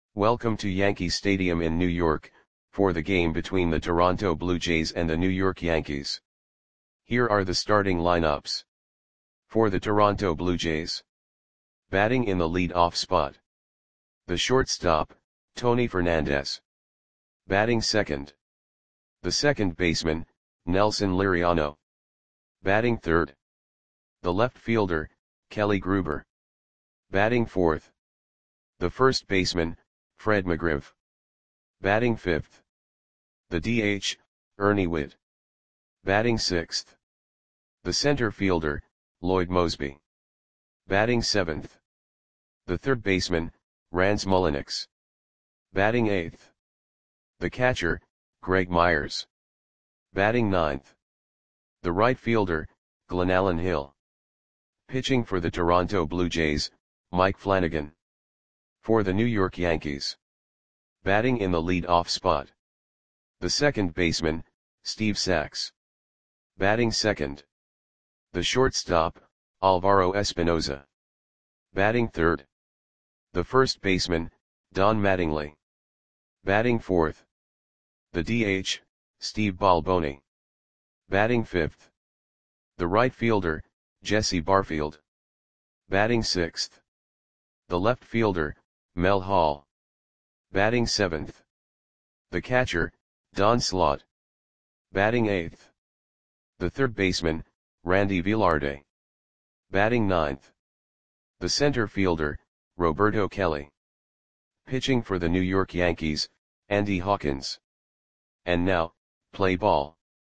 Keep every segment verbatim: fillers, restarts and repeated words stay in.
Welcome to Yankee Stadium in New York, for the game between the Toronto Blue Jays and the New York Yankees. Here are the starting lineups. For the Toronto Blue Jays. Batting in the lead-off spot. The shortstop, Tony Fernandez. Batting second. The second baseman, Nelson Liriano. Batting third. The left fielder, Kelly Gruber. Batting fourth. The first baseman, Fred McGriff. Batting fifth. The D H, Ernie Whitt. Batting sixth. The center fielder, Lloyd Moseby. Batting seventh. The third baseman, Rance Mulliniks. Batting eighth. The catcher, Greg Myers. Batting ninth. The right fielder, Glenallen Hill. Pitching for the Toronto Blue Jays, Mike Flanagan. For the New York Yankees. Batting in the lead-off spot. The second baseman, Steve Sax. Batting second. The shortstop, Alvaro Espinoza. Batting third. The first baseman, Don Mattingly. Batting fourth. The D H, Steve Balboni. Batting fifth. The right fielder, Jesse Barfield. Batting sixth. The left fielder, Mel Hall. Batting seventh. The catcher, Don Slaught. Batting eighth. The third baseman, Randy Velarde. Batting ninth. The center fielder, Roberto Kelly. Pitching for the New York Yankees, Andy Hawkins. And now, play ball.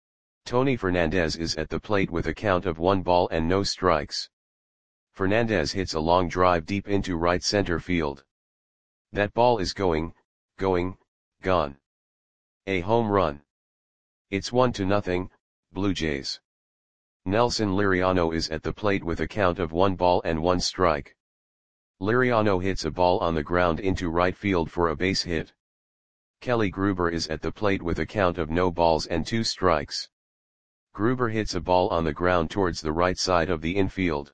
Tony Fernandez is at the plate with a count of one ball and no strikes. Fernandez hits a long drive deep into right center field. That ball is going, going, gone. A home run. It's one to nothing, Blue Jays. Nelson Liriano is at the plate with a count of one ball and one strike. Liriano hits a ball on the ground into right field for a base hit. Kelly Gruber is at the plate with a count of no balls and two strikes. Gruber hits a ball on the ground towards the right side of the infield.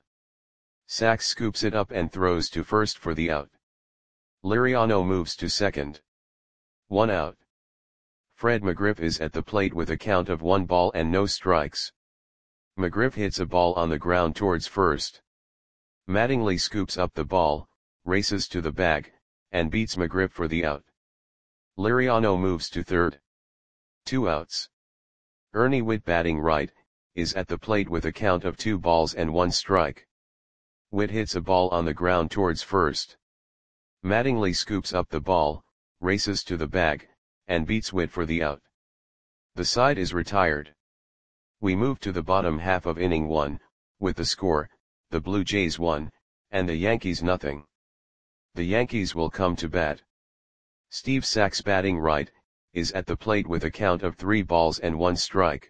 Sax scoops it up and throws to first for the out. Liriano moves to second. One out. Fred McGriff is at the plate with a count of one ball and no strikes. McGriff hits a ball on the ground towards first. Mattingly scoops up the ball, races to the bag, and beats McGriff for the out. Liriano moves to third. Two outs. Ernie Whitt, batting right, is at the plate with a count of two balls and one strike. Whitt hits a ball on the ground towards first. Mattingly scoops up the ball, races to the bag, and beats Whitt for the out. The side is retired. We move to the bottom half of inning one, with the score, the Blue Jays one, and the Yankees nothing. The Yankees will come to bat. Steve Sax, batting right, is at the plate with a count of three balls and one strike.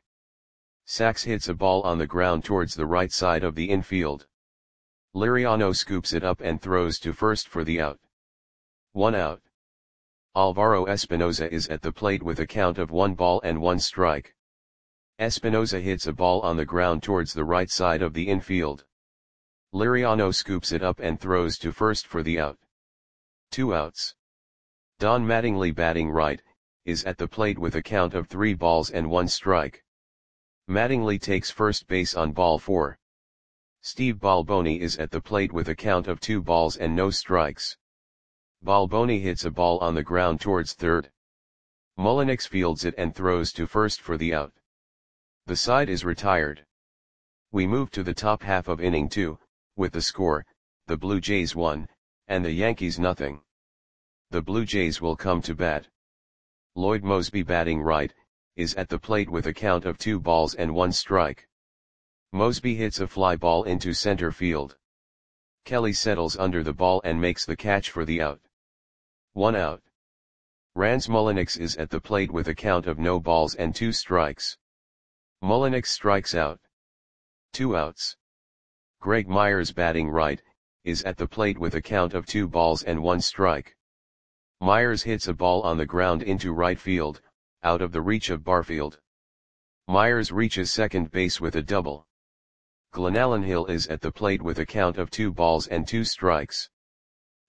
Sax hits a ball on the ground towards the right side of the infield. Liriano scoops it up and throws to first for the out. One out. Alvaro Espinoza is at the plate with a count of one ball and one strike. Espinoza hits a ball on the ground towards the right side of the infield. Liriano scoops it up and throws to first for the out. Two outs. Don Mattingly, batting right, is at the plate with a count of three balls and one strike. Mattingly takes first base on ball four. Steve Balboni is at the plate with a count of two balls and no strikes. Balboni hits a ball on the ground towards third. Mulliniks fields it and throws to first for the out. The side is retired. We move to the top half of inning two, with the score, the Blue Jays one, and the Yankees nothing. The Blue Jays will come to bat. Lloyd Moseby, batting right, is at the plate with a count of two balls and one strike. Moseby hits a fly ball into center field. Kelly settles under the ball and makes the catch for the out. One out. Rance Mulliniks is at the plate with a count of no balls and two strikes. Mulliniks strikes out. Two outs. Greg Myers, batting right, is at the plate with a count of two balls and one strike. Myers hits a ball on the ground into right field, out of the reach of Barfield. Myers reaches second base with a double. Glenallen Hill is at the plate with a count of two balls and two strikes.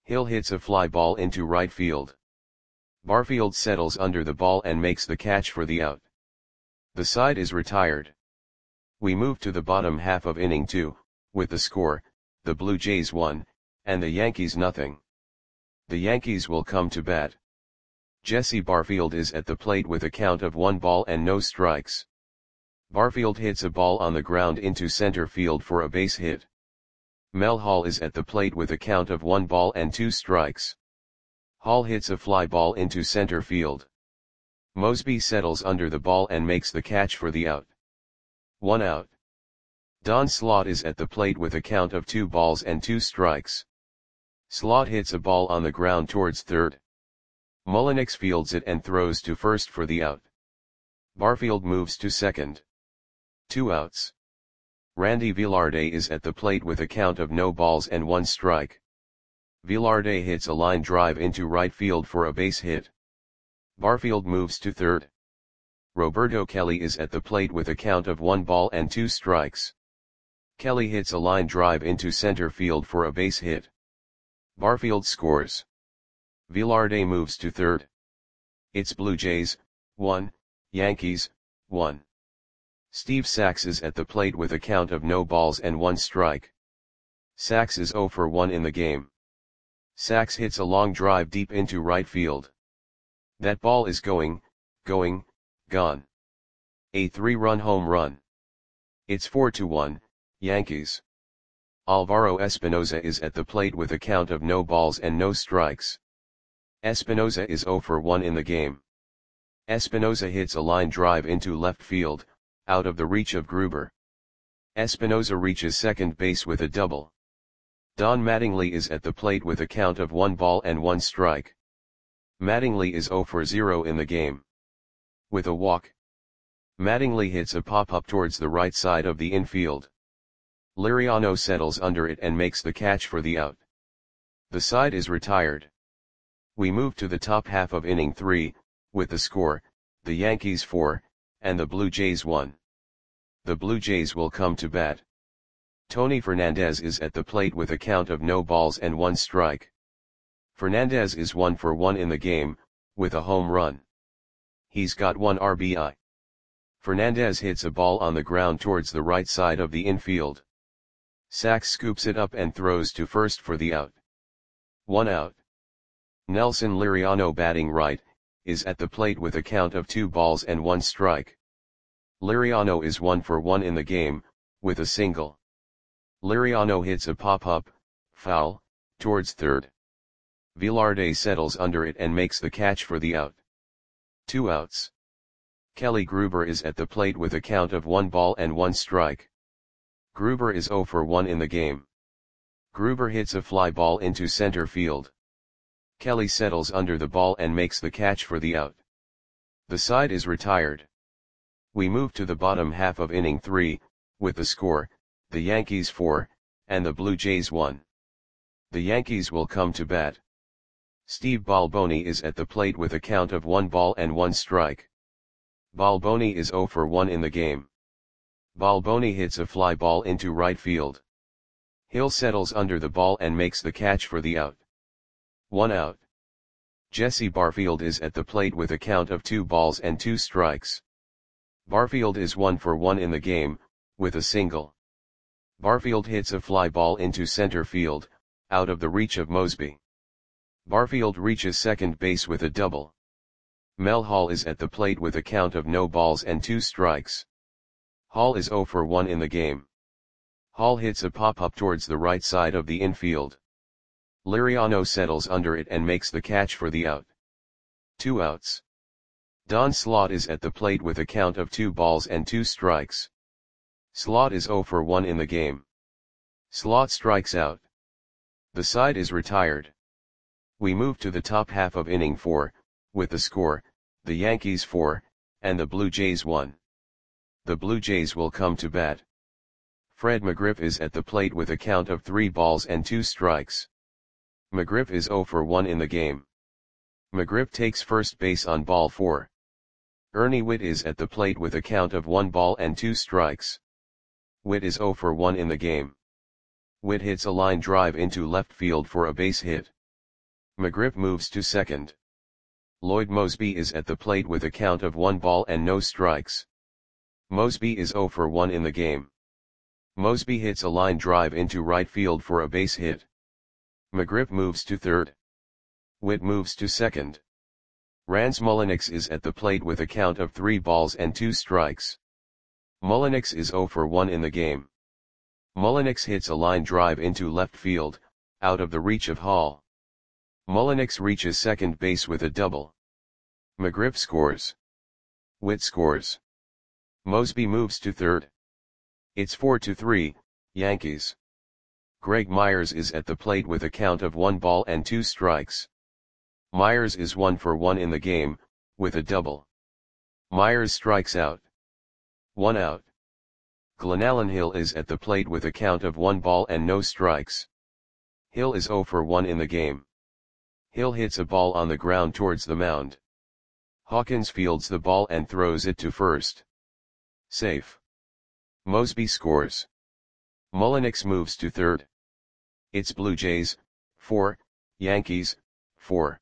Hill hits a fly ball into right field. Barfield settles under the ball and makes the catch for the out. The side is retired. We move to the bottom half of inning two, with the score, the Blue Jays one, and the Yankees nothing. The Yankees will come to bat. Jesse Barfield is at the plate with a count of one ball and no strikes. Barfield hits a ball on the ground into center field for a base hit. Mel Hall is at the plate with a count of one ball and two strikes. Hall hits a fly ball into center field. Mosby settles under the ball and makes the catch for the out. One out. Don Slaught is at the plate with a count of two balls and two strikes. Slaught hits a ball on the ground towards third. Mullenix fields it and throws to first for the out. Barfield moves to second. Two outs. Randy Velarde is at the plate with a count of no balls and one strike. Velarde hits a line drive into right field for a base hit. Barfield moves to third. Roberto Kelly is at the plate with a count of one ball and two strikes. Kelly hits a line drive into center field for a base hit. Barfield scores. Velarde moves to third. It's Blue Jays, one, Yankees, one. Steve Sax is at the plate with a count of no balls and one strike. Sax is zero for one in the game. Sax hits a long drive deep into right field. That ball is going, going, gone. A three-run home run. It's four to one, Yankees. Alvaro Espinoza is at the plate with a count of no balls and no strikes. Espinoza is zero for one in the game. Espinoza hits a line drive into left field, out of the reach of Gruber. Espinoza reaches second base with a double. Don Mattingly is at the plate with a count of one ball and one strike. Mattingly is zero for zero in the game. With a walk. Mattingly hits a pop-up towards the right side of the infield. Liriano settles under it and makes the catch for the out. The side is retired. We move to the top half of inning three, with the score, the Yankees four, and the Blue Jays one. The Blue Jays will come to bat. Tony Fernandez is at the plate with a count of no balls and one strike. Fernandez is one for one in the game, with a home run. He's got one R B I. Fernandez hits a ball on the ground towards the right side of the infield. Sax scoops it up and throws to first for the out. One out. Nelson Liriano, batting right, is at the plate with a count of two balls and one strike. Liriano is one for one in the game, with a single. Liriano hits a pop-up, foul, towards third. Velarde settles under it and makes the catch for the out. Two outs. Kelly Gruber is at the plate with a count of one ball and one strike. Gruber is zero for one in the game. Gruber hits a fly ball into center field. Kelly settles under the ball and makes the catch for the out. The side is retired. We move to the bottom half of inning three, with the score, the Yankees four, and the Blue Jays one. The Yankees will come to bat. Steve Balboni is at the plate with a count of one ball and one strike. Balboni is zero for one in the game. Balboni hits a fly ball into right field. Hill settles under the ball and makes the catch for the out. One out. Jesse Barfield is at the plate with a count of two balls and two strikes. Barfield is one for one in the game, with a single. Barfield hits a fly ball into center field, out of the reach of Mosby. Barfield reaches second base with a double. Mel Hall is at the plate with a count of no balls and two strikes. Hall is zero for one in the game. Hall hits a pop-up towards the right side of the infield. Liriano settles under it and makes the catch for the out. Two outs. Don Slaught is at the plate with a count of two balls and two strikes. Slaught is zero for one in the game. Slaught strikes out. The side is retired. We move to the top half of inning four, with the score, the Yankees four, and the Blue Jays one. The Blue Jays will come to bat. Fred McGriff is at the plate with a count of three balls and two strikes. McGriff is zero for one in the game. McGriff takes first base on ball four. Ernie Whitt is at the plate with a count of one ball and two strikes. Whitt is zero for one in the game. Whitt hits a line drive into left field for a base hit. McGriff moves to second. Lloyd Moseby is at the plate with a count of one ball and no strikes. Moseby is zero for one in the game. Moseby hits a line drive into right field for a base hit. McGriff moves to third. Witt moves to second. Rans Mulliniks is at the plate with a count of three balls and two strikes. Mulliniks is zero for one in the game. Mulliniks hits a line drive into left field, out of the reach of Hall. Mulliniks reaches second base with a double. McGriff scores. Witt scores. Moseby moves to third. It's four to three, Yankees. Greg Myers is at the plate with a count of one ball and two strikes. Myers is one for one in the game, with a double. Myers strikes out. One out. Glenallen Hill is at the plate with a count of one ball and no strikes. Hill is zero for one in the game. Hill hits a ball on the ground towards the mound. Hawkins fields the ball and throws it to first. Safe. Moseby scores. Mulliniks moves to third. It's Blue Jays, four, Yankees, four.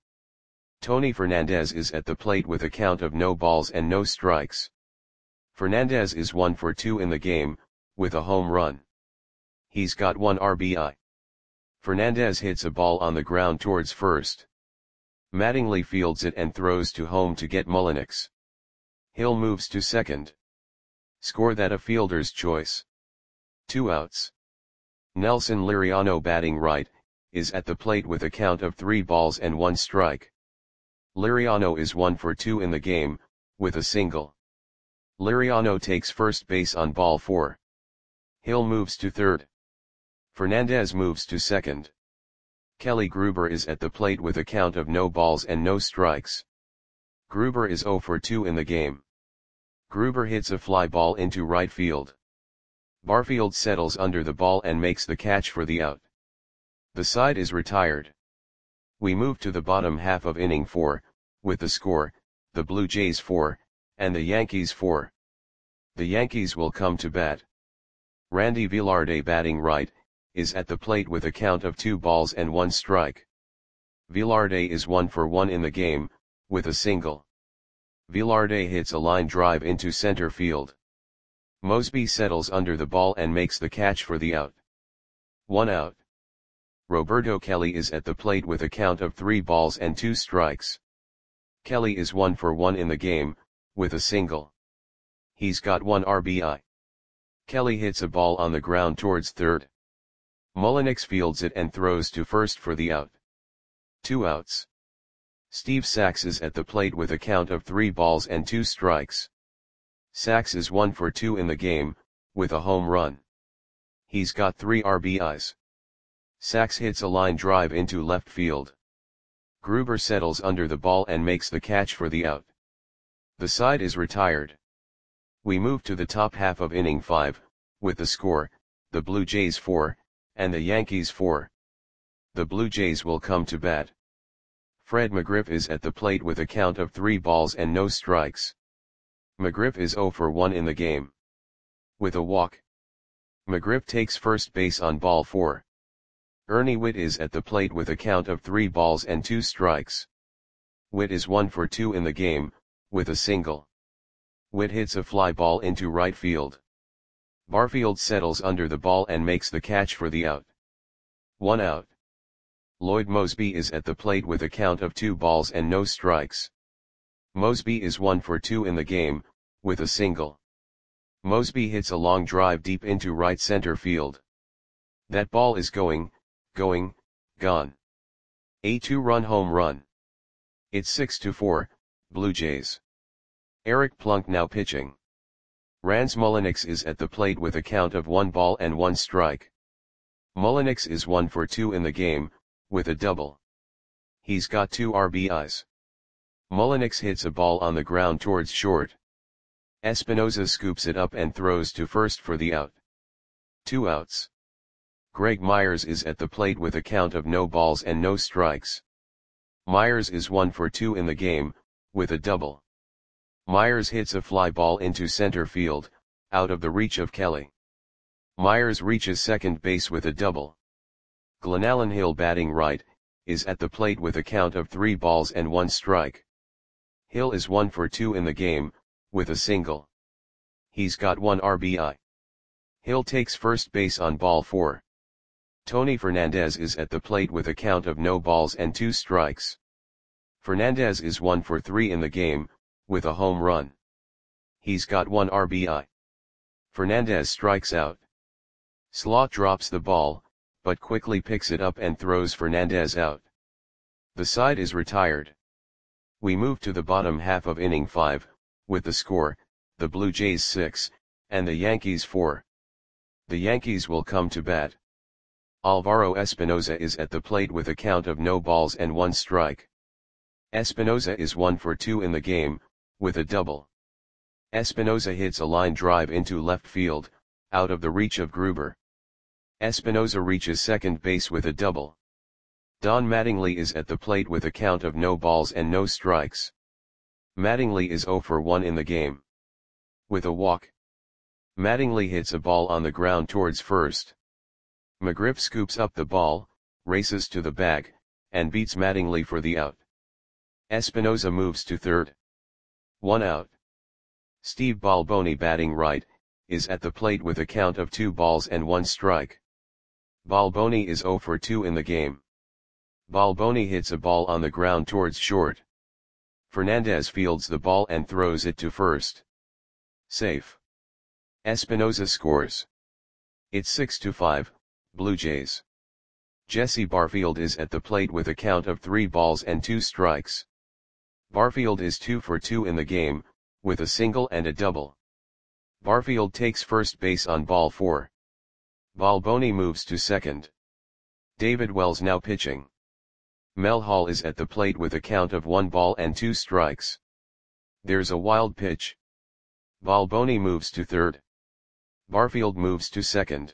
Tony Fernandez is at the plate with a count of no balls and no strikes. Fernandez is one for two in the game, with a home run. He's got one R B I. Fernandez hits a ball on the ground towards first. Mattingly fields it and throws to home to get Mulliniks. Hill moves to second. Score that a fielder's choice. Two outs. Nelson Liriano batting right, is at the plate with a count of three balls and one strike. Liriano is one for two in the game, with a single. Liriano takes first base on ball four. Hill moves to third. Fernandez moves to second. Kelly Gruber is at the plate with a count of no balls and no strikes. Gruber is zero for two in the game. Gruber hits a fly ball into right field. Barfield settles under the ball and makes the catch for the out. The side is retired. We move to the bottom half of inning four, with the score, the Blue Jays four, and the Yankees four. The Yankees will come to bat. Randy Velarde batting right, is at the plate with a count of two balls and one strike. Velarde is one for one in the game, with a single. Velarde hits a line drive into center field. Moseby settles under the ball and makes the catch for the out. One out. Roberto Kelly is at the plate with a count of three balls and two strikes. Kelly is one for one in the game, with a single. He's got one R B I. Kelly hits a ball on the ground towards third. Mulliniks fields it and throws to first for the out. Two outs. Steve Sax is at the plate with a count of three balls and two strikes. Sax is one for two in the game, with a home run. He's got three R B Is. Sax hits a line drive into left field. Gruber settles under the ball and makes the catch for the out. The side is retired. We move to the top half of inning five, with the score, the Blue Jays four, and the Yankees four. The Blue Jays will come to bat. Fred McGriff is at the plate with a count of three balls and no strikes. McGriff is zero for one in the game. With a walk. McGriff takes first base on ball four. Ernie Witt is at the plate with a count of three balls and two strikes. Witt is one for two in the game, with a single. Witt hits a fly ball into right field. Barfield settles under the ball and makes the catch for the out. One out. Lloyd Moseby is at the plate with a count of two balls and no strikes. Moseby is one for two in the game, with a single. Moseby hits a long drive deep into right center field. That ball is going, going, gone. A two-run home run. It's six to four, Blue Jays. Eric Plunk now pitching. Rans Mulliniks is at the plate with a count of one ball and one strike. Mulliniks is one for two in the game, with a double. He's got two R B Is. Mulliniks hits a ball on the ground towards short. Espinoza scoops it up and throws to first for the out. Two outs. Greg Myers is at the plate with a count of no balls and no strikes. Myers is one for two in the game, with a double. Myers hits a fly ball into center field, out of the reach of Kelly. Myers reaches second base with a double. Glenallen Hill batting right, is at the plate with a count of three balls and one strike. Hill is one for two in the game, with a single. He's got one R B I. Hill takes first base on ball four. Tony Fernandez is at the plate with a count of no balls and two strikes. Fernandez is one for three in the game, with a home run. He's got one R B I. Fernandez strikes out. Slot drops the ball, but quickly picks it up and throws Fernandez out. The side is retired. We move to the bottom half of inning five, with the score, the Blue Jays six, and the Yankees four. The Yankees will come to bat. Alvaro Espinoza is at the plate with a count of no balls and one strike. Espinoza is one for two in the game, with a double. Espinoza hits a line drive into left field, out of the reach of Gruber. Espinoza reaches second base with a double. Don Mattingly is at the plate with a count of no balls and no strikes. Mattingly is zero for one in the game. With a walk. Mattingly hits a ball on the ground towards first. McGriff scoops up the ball, races to the bag, and beats Mattingly for the out. Espinoza moves to third. One out. Steve Balboni, batting right, is at the plate with a count of two balls and one strike. Balboni is zero for two in the game. Balboni hits a ball on the ground towards short. Fernandez fields the ball and throws it to first. Safe. Espinoza scores. It's six to five, Blue Jays. Jesse Barfield is at the plate with a count of three balls and two strikes. Barfield is two for two in the game, with a single and a double. Barfield takes first base on ball four. Balboni moves to second. David Wells now pitching. Mel Hall is at the plate with a count of one ball and two strikes. There's a wild pitch. Balboni moves to third. Barfield moves to second.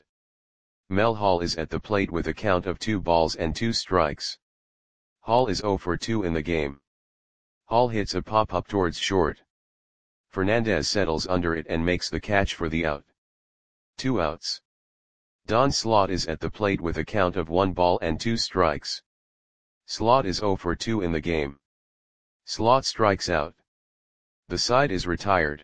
Mel Hall is at the plate with a count of two balls and two strikes. Hall is zero for two in the game. Hall hits a pop-up towards short. Fernandez settles under it and makes the catch for the out. Two outs. Don Slot is at the plate with a count of one ball and two strikes. Slot is zero for two in the game. Slot strikes out. The side is retired.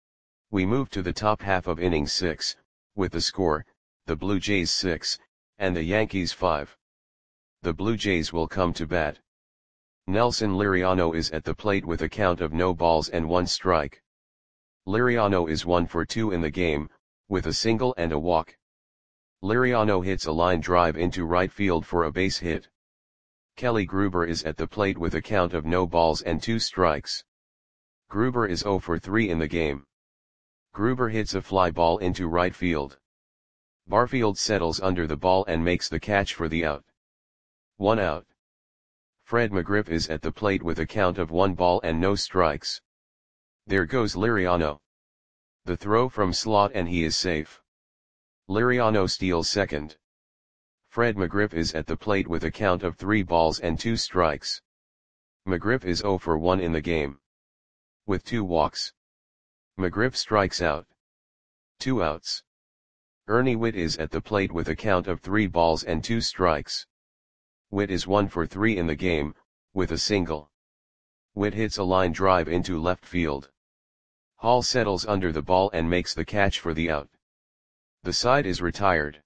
We move to the top half of inning six, with the score, the Blue Jays six, and the Yankees five. The Blue Jays will come to bat. Nelson Liriano is at the plate with a count of no balls and one strike. Liriano is one for two in the game, with a single and a walk. Liriano hits a line drive into right field for a base hit. Kelly Gruber is at the plate with a count of no balls and two strikes. Gruber is zero for three in the game. Gruber hits a fly ball into right field. Barfield settles under the ball and makes the catch for the out. One out. Fred McGriff is at the plate with a count of one ball and no strikes. There goes Liriano. The throw from Slot and he is safe. Liriano steals second. Fred McGriff is at the plate with a count of three balls and two strikes. McGriff is zero for one in the game. With two walks. McGriff strikes out. Two outs. Ernie Whitt is at the plate with a count of three balls and two strikes. Whitt is one for three in the game, with a single. Whitt hits a line drive into left field. Hall settles under the ball and makes the catch for the out. The side is retired.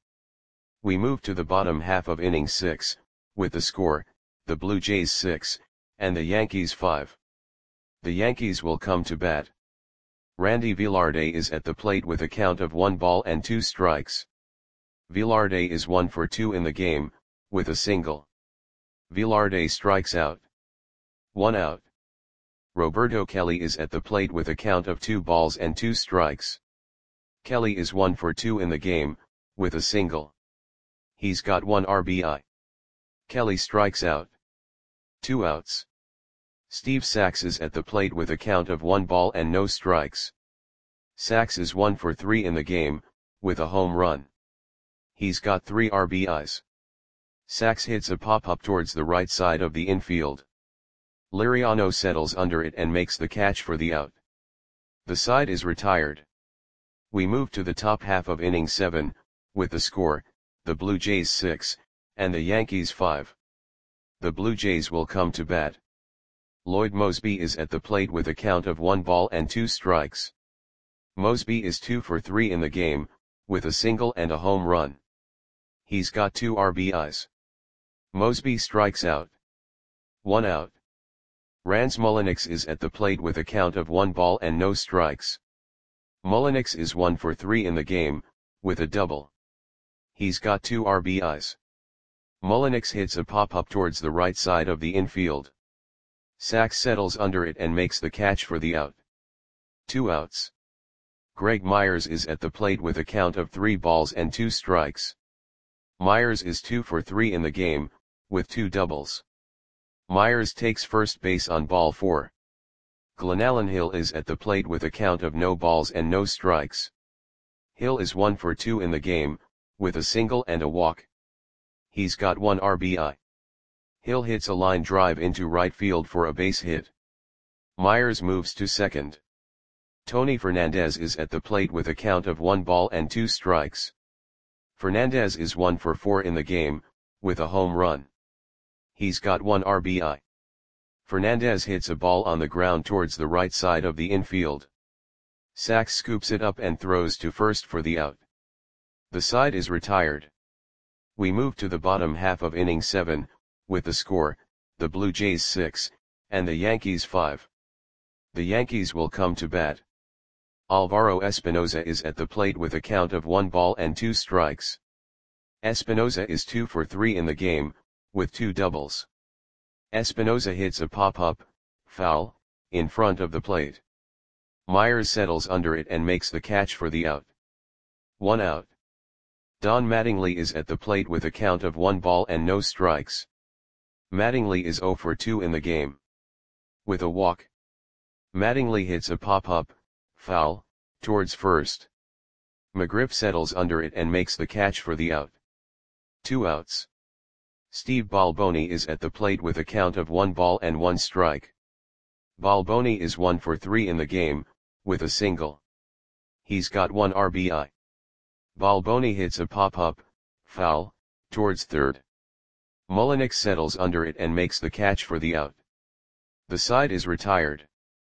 We move to the bottom half of inning six, with the score, the Blue Jays six, and the Yankees five. The Yankees will come to bat. Randy Velarde is at the plate with a count of one ball and two strikes. Velarde is one for two in the game, with a single. Velarde strikes out. One out. Roberto Kelly is at the plate with a count of two balls and two strikes. Kelly is one for two in the game, with a single. He's got one R B I. Kelly strikes out. Two outs. Steve Sax is at the plate with a count of one ball and no strikes. Sax is one for three in the game, with a home run. He's got three R B Is. Sax hits a pop-up towards the right side of the infield. Liriano settles under it and makes the catch for the out. The side is retired. We move to the top half of inning seven, with the score, the Blue Jays six, and the Yankees five. The Blue Jays will come to bat. Lloyd Moseby is at the plate with a count of one ball and two strikes. Moseby is two for three in the game, with a single and a home run. He's got two R B Is. Moseby strikes out. One out. Rans Mulliniks is at the plate with a count of one ball and no strikes. Mulliniks is one for three in the game, with a double. He's got two R B Is. Mulliniks hits a pop-up towards the right side of the infield. Sachs settles under it and makes the catch for the out. Two outs. Greg Myers is at the plate with a count of three balls and two strikes. Myers is two for three in the game, with two doubles. Myers takes first base on ball four. Glenallen Hill is at the plate with a count of no balls and no strikes. Hill is one for two in the game, with a single and a walk. He's got one R B I. Hill hits a line drive into right field for a base hit. Myers moves to second. Tony Fernandez is at the plate with a count of one ball and two strikes. Fernandez is one for four in the game, with a home run. He's got one R B I. Fernandez hits a ball on the ground towards the right side of the infield. Sachs scoops it up and throws to first for the out. The side is retired. We move to the bottom half of inning seven, with the score, the Blue Jays six, and the Yankees five. The Yankees will come to bat. Alvaro Espinoza is at the plate with a count of one ball and two strikes. Espinoza is two for three in the game, with two doubles. Espinoza hits a pop-up, foul, in front of the plate. Myers settles under it and makes the catch for the out. One out. Don Mattingly is at the plate with a count of one ball and no strikes. Mattingly is zero for two in the game. With a walk. Mattingly hits a pop-up, foul, towards first. McGriff settles under it and makes the catch for the out. Two outs. Steve Balboni is at the plate with a count of one ball and one strike. Balboni is one for three in the game, with a single. He's got one R B I. Balboni hits a pop-up, foul, towards third. Mulliniks settles under it and makes the catch for the out. The side is retired.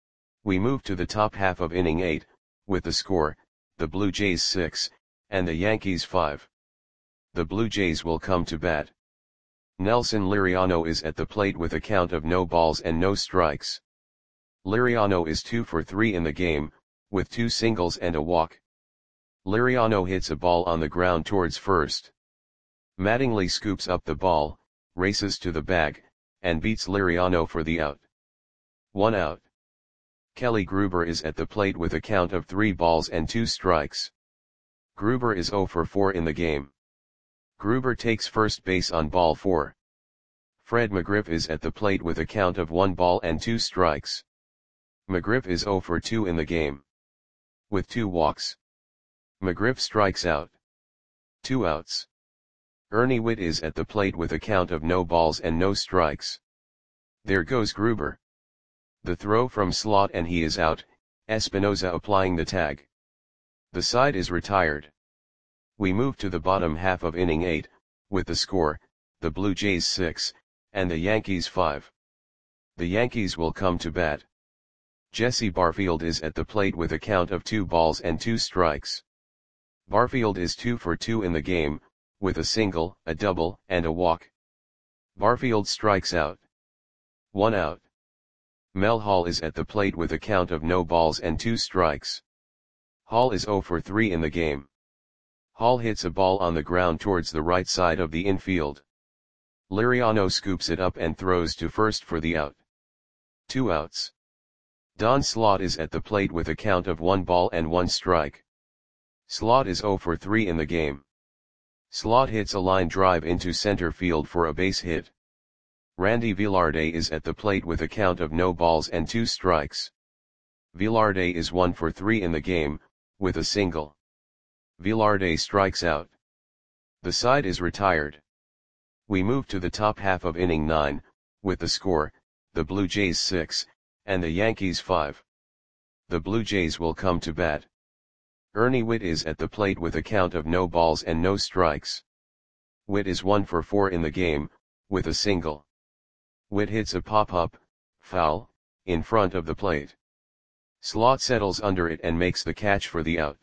We move to the top half of inning eight, with the score, the Blue Jays six, and the Yankees five. The Blue Jays will come to bat. Nelson Liriano is at the plate with a count of no balls and no strikes. Liriano is two for three in the game, with two singles and a walk. Liriano hits a ball on the ground towards first. Mattingly scoops up the ball, races to the bag, and beats Liriano for the out. One out. Kelly Gruber is at the plate with a count of three balls and two strikes. Gruber is zero for four in the game. Gruber takes first base on ball four. Fred McGriff is at the plate with a count of one ball and two strikes. McGriff is zero for two in the game. With two walks. McGriff strikes out. Two outs. Ernie Whitt is at the plate with a count of no balls and no strikes. There goes Gruber. The throw from slot and he is out, Espinoza applying the tag. The side is retired. We move to the bottom half of inning eight, with the score, the Blue Jays six, and the Yankees five. The Yankees will come to bat. Jesse Barfield is at the plate with a count of two balls and two strikes. Barfield is two for two in the game, with a single, a double, and a walk. Barfield strikes out. One out. Mel Hall is at the plate with a count of no balls and two strikes. Hall is zero for three in the game. Hall hits a ball on the ground towards the right side of the infield. Liriano scoops it up and throws to first for the out. Two outs. Don Slaught is at the plate with a count of one ball and one strike. Slaught is zero for three in the game. Slaught hits a line drive into center field for a base hit. Randy Velarde is at the plate with a count of no balls and two strikes. Velarde is one for three in the game, with a single. Velarde strikes out. The side is retired. We move to the top half of inning nine, with the score, the Blue Jays six, and the Yankees five. The Blue Jays will come to bat. Ernie Whitt is at the plate with a count of no balls and no strikes. Whitt is one for four in the game, with a single. Witt hits a pop-up, foul, in front of the plate. Slaught settles under it and makes the catch for the out.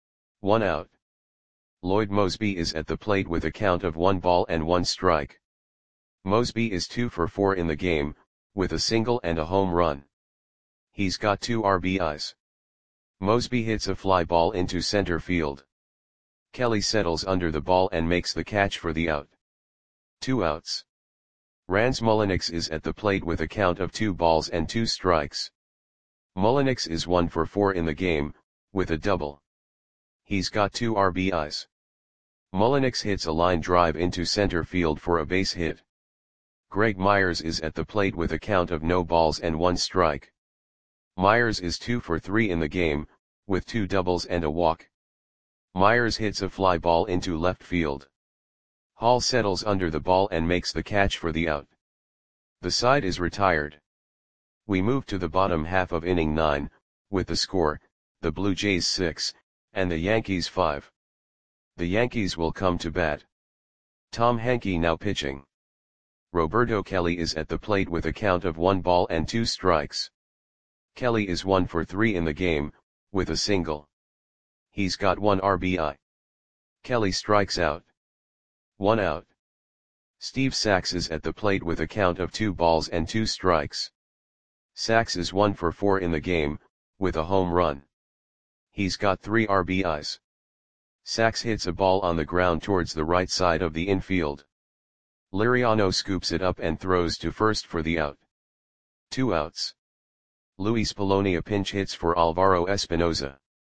One out. Lloyd Moseby is at the plate with a count of one ball and one strike. Moseby is two for four in the game, with a single and a home run. He's got two R B Is. Moseby hits a fly ball into center field. Kelly settles under the ball and makes the catch for the out. Two outs. Rans Mulliniks is at the plate with a count of two balls and two strikes. Mulliniks is one for four in the game, with a double. He's got two R B Is. Mulliniks hits a line drive into center field for a base hit. Greg Myers is at the plate with a count of no balls and one strike. Myers is two for three in the game, with two doubles and a walk. Myers hits a fly ball into left field. Hall settles under the ball and makes the catch for the out. The side is retired. We move to the bottom half of inning nine, with the score, the Blue Jays six, and the Yankees five. The Yankees will come to bat. Tom Henke now pitching. Roberto Kelly is at the plate with a count of one ball and two strikes. Kelly is one for three in the game, with a single. He's got one R B I. Kelly strikes out. One out. Steve Sax is at the plate with a count of two balls and two strikes. Sax is one for four in the game, with a home run. He's got three R B Is. Sax hits a ball on the ground towards the right side of the infield. Liriano scoops it up and throws to first for the out. Two outs. Luis Polonia pinch hits for Alvaro Espinoza.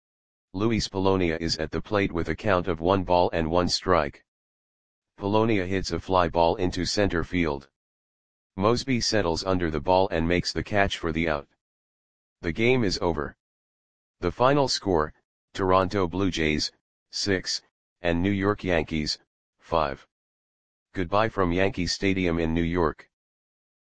Luis Polonia is at the plate with a count of one ball and one strike. Polonia hits a fly ball into center field. Moseby settles under the ball and makes the catch for the out. The game is over. The final score, Toronto Blue Jays, six, and New York Yankees, five. Goodbye from Yankee Stadium in New York.